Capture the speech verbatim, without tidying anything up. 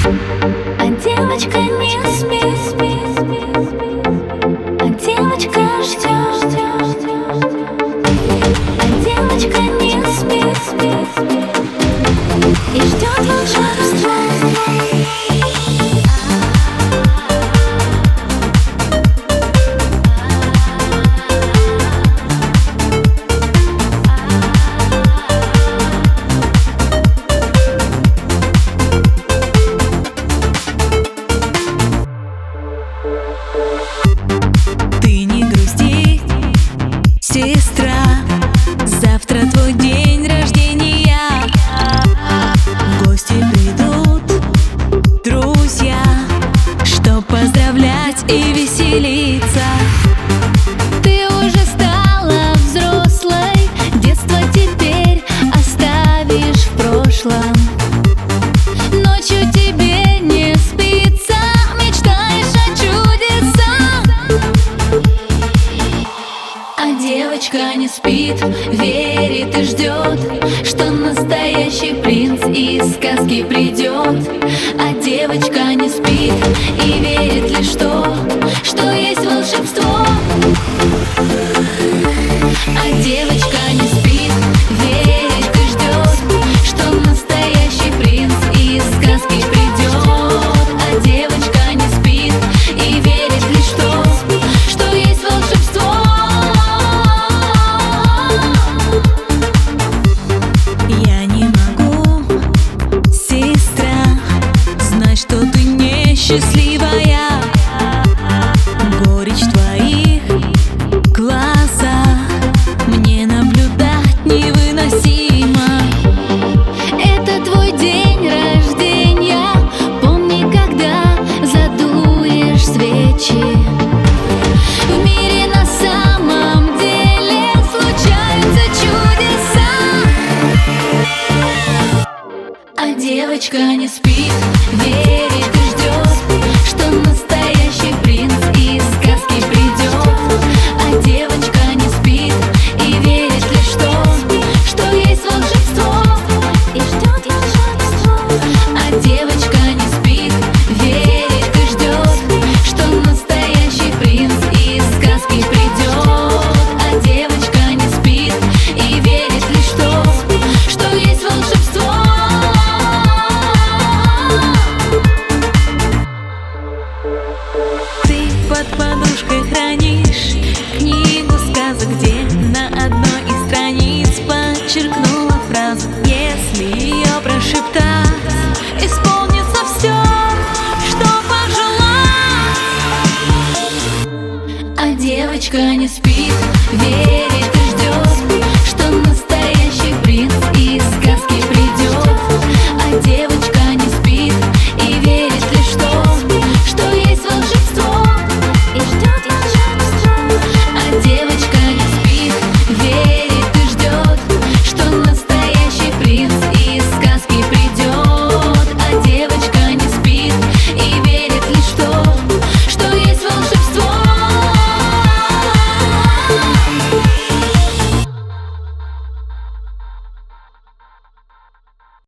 А девочка не спит, а девочка ждет, а девочка не спит и ждет волшебства. Ты не грусти, сестра, завтра твой день рождения. В гости придут друзья, чтоб поздравлять и веселиться. Ты уже стала взрослой, детство теперь оставишь в прошлом. Ночью тебе не спится, мечтаешь о чудесах. А девочка не спит, верит и ждет, что настоящий принц из сказки придет. А девочка не спит и верит лишь в то, что есть волшебство. А девочка не спит, верит и ждет, что настоящий принц из сказки придет. А девочка не спит и верит лишь в то, что есть волшебство. Я не могу, сестра, знать, что ты несчастливая. Горечь в твоих глазах мне наблюдать невыносимо. Это твой день рождения, помни, когда задуешь свечи. В мире на самом деле случаются чудеса. А девочка не спит, верит и ждет, что настоящий принц из сказки придет. А девочка не спит и верит лишь в то, что есть волшебство и ждет волшебство. А девочка не спит, верит и ждет, что настоящий принц из сказки придет. А девочка не спит и верит лишь в то, что есть волшебство. Ты под подушкой хранишь книгу сказок, где на одной из страниц подчеркнула фразу: если ее прошептать, исполнится все, что пожелать. А девочка не спит.